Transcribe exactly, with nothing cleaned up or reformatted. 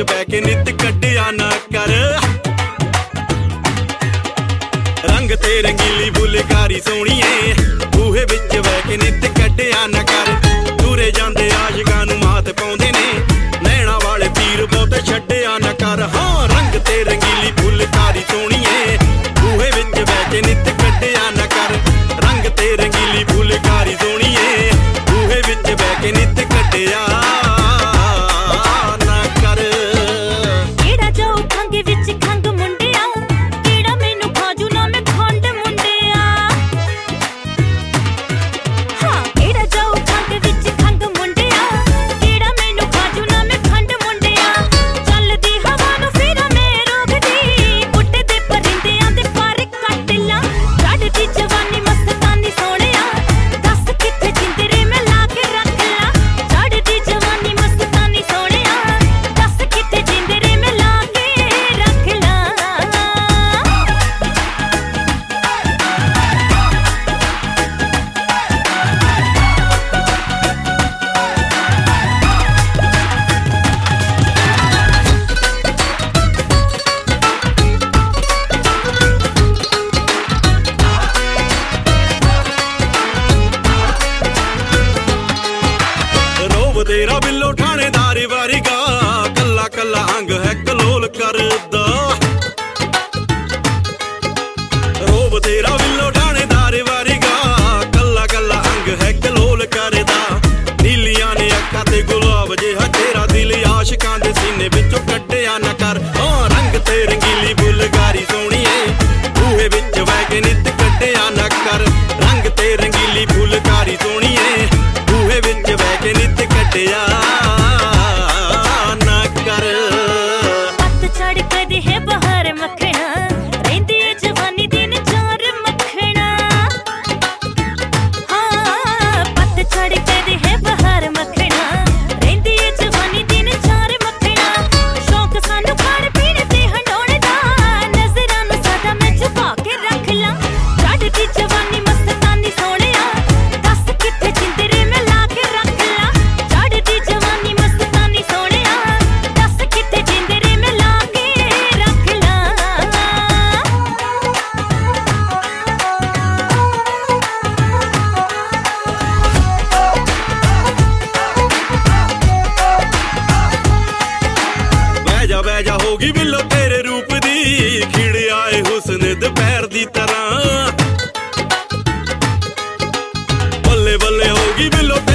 ਬਹਿ ਕੇ ਨਿੱਤ ਕੱਢਿਆ ਨਾ ਕਰ। ਰੰਗ ਤੇ ਰੰਗੀਲੀ ਫੁਲਕਾਰੀ ਸੋਹਣੀਏ, ਬੂਹੇ ਵਿੱਚ ਬਹਿ ਕੇ ਨਿੱਤ ਕੱਢਿਆ ਨਾ ਕਰ। ਤੁਰੇ ਜਾਂਦੇ ਆਸ਼ਿਕਾਂ ਨੂੰ ਮਾਤ ਪਾਉਂਦੇ ਨੇ, ਨੈਣਾ ਵਾਲੇ ਤੀਰ ਬਹੁਤੇ ਛੱਡਿਆ ਨਾ ਕਰ। ਹਾਂ ਰੰਗ ਤੇ ਰੰਗੀਲੀ ਫੁਲਕਾਰੀ ਸੋਹਣੀਏ, ਬੂਹੇ ਵਿੱਚ ਬਹਿ ਕੇ ਨਿੱਤ ਕੱਢਿਆ ਨਾ ਕਰ। ਰੰਗ ਤੇ ਰੰਗੀਲੀ ਫੁਲਕਾਰੀ ਸੋਹਣੀਏ, ਬੂਹੇ ਵਿੱਚ ਬਹਿ ਕੇ ਨਿੱਤ ਕੱਢਿਆ ਨਾ ਕਰ। ਕਿਹੜਾ ਜਾਊ ਖੰਗ ਵਿੱਚ ਖੰਗ ਮੁੰਡਿਆ, ਕਿਹੜਾ ਮੈਨੂੰ ਖਾਜੂ ਨਾ ਮੈਂ ਖੰਡ ਮੁੰਡਿਆ। ਹਾਂ ਕਿਹੜਾ ਜਾਊ ਖੰਗ ਵਿੱਚ ਖੰਗ ਮੁੰਡਿਆ, ਕਿਹੜਾ ਮੈਨੂੰ ਖਾਜੂ ਨਾ ਮੈਂ ਖੰਡ ਮੁੰਡਿਆ। ਚੱਲਦੀ ਹਵਾ ਨੂੰ ਫਿਰ ਮੈਂ ਰੋਕਦੀ, ਉੱਡਦੇ ਪਰਿੰਦਿਆਂ ਦੇ ਪਰ ਕੱਟ ਲਾਂ। ਚੜ੍ਹਦੀ ਜਵਾਨੀ ਮਸਤਾਨੀ ਸੋਹਣਿਆ, ਦੱਸ ਕਿੱਥੇ ਜਿੰਦਰੇ ਮੈਂ ਲਾ ਕੇ ਰੱਖ ਲਾਂ। ਚੜ੍ਹਦੀ ਜਵਾਨੀ ਮਸਤਾਨੀ ਸੋਹਣਿਆ, ਦੱਸ ਕਿੱਥੇ ਜਿੰਦਰੇ ਮੈਂ ਲਾ ਕੇ ਰੱਖ ਲਾਂ। ਰੋਬ ਤੇਰਾ ਬਿੱਲੋ ਠਾਣੇਦਾਰ ਵਾਰੀਗਾ, ਕੱਲਾ ਕੱਲਾ ਅੰਗ ਹੈ ਕਲੋਲ ਕਰਦਾ। ਰੋਬ ਤੇਰਾ ਬਿੱਲੋ ਠਾਣੇਦਾਰ ਵਾਰੀਗਾ, ਕੱਲਾ ਕੱਲਾ ਅੰਗ ਹੈ ਕਲੋਲ ਕਰਦਾ। ਨੀਲੀਆਂ ਨੇ ਅੱਖਾਂ ਤੇ ਗੁਲਾਬ ਜਿਹਾ ਤੇਰਾ ਦਿਲ, ਆਸ਼ਿਕਾਂ ਦੇ ਸੀਨੇ ਵਿੱਚੋਂ ਕੱਢਿਆ ਨਾ ਕਰ। ਹਾਂ ਰੰਗ ਤੇ ਰੰਗੀਲੀ ਫੁਲਕਾਰੀ ਸੋਹਣੀਏ, ਬੂਹੇ ਵਿੱਚ ਬਹਿ ਕੇ ਨਿੱਤ ਕੱਢਿਆ ਨਾ ਕਰ। ਰੰਗ ਤੇ ਰੰਗੀਲੀ ਫੁਲਕਾਰੀ ਸੋਹਣੀਏ, ਬੂਹੇ ਵਿੱਚ ਬਹਿ ਕੇ ਨਿੱਤ ਕੱਢਿਆ ਨਾ ਕਰ। ਪੱਤ ਚੜ ਕਦੇ ਹੈ ਬਹਾਰ ਮੱਖਣਾ, ਰਹਿੰਦੀ ਏ ਜਵਾਨੀ ਦਿਨ ਚਾਰ ਮੱਖਣਾ। ਹਾਂ ਪੱਤ ਚੜ ਕਦੇ ਹੈ ਬਹਾਰ ਮੱਖਣਾ, ਰਹਿੰਦੀ ਏ ਜਵਾਨੀ ਦਿਨ ਚਾਰ ਮੱਖਣਾ। ਸ਼ੌਕ ਸਾਨੂੰ ਖਾਣ ਪੀਣ ਤੇ ਹੰਡਾਉਣ ਦਾ, ਨਜ਼ਰਾਂ ਨੂੰ ਸਦਾ ਮੈਂ ਛੁਪਾ ਕੇ ਰੱਖ ਲਾਂ। ਚੜ੍ਹਦੀ ਜਵਾਨੀ ਮਸਤਾਨੀ ਸੋਹਣਿਆ, ਦੱਸ ਕਿੱਥੇ ਜਿੰਦਰੇ ਮੈਂ ਲਾ ਕੇ ਰੱਖ ਲਾਂ। ਚੜ੍ਹਦੀ ਜਵਾਨੀ ਮਸਤਾਨੀ ਸੋਹਣਿਆ, ਦੱਸ ਕਿੱਥੇ ਜਿੰਦਰੇ ਮੈਂ ਲਾ ਕੇ ਰੱਖ ਲਾਂ। ਬਹਿ ਜਾ ਬਹਿ ਜਾ ਹੋ ਗਈ ਬਿੱਲੋ ਤੇਰੇ ਰੂਪ ਦੀ, ਖਿੜ ਆਏ ਹੁਸਨ ਦੁਪਹਿਰ ਦੀ ਤਰ੍ਹਾਂ। ਬੱਲੇ ਬੱਲੇ ਹੋ ਗਈ ਬਿੱਲੋ